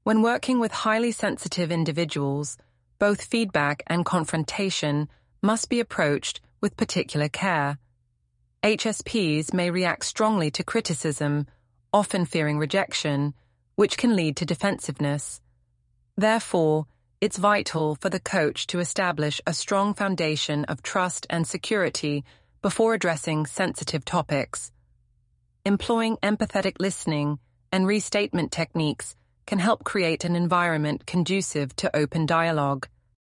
When working with highly sensitive individuals, both feedback and confrontation must be approached with particular care. HSPs may react strongly to criticism, often fearing rejection, which can lead to defensiveness. Therefore, it's vital for the coach to establish a strong foundation of trust and security before addressing sensitive topics. Employing empathetic listening and restatement techniques can help create an environment conducive to open dialogue.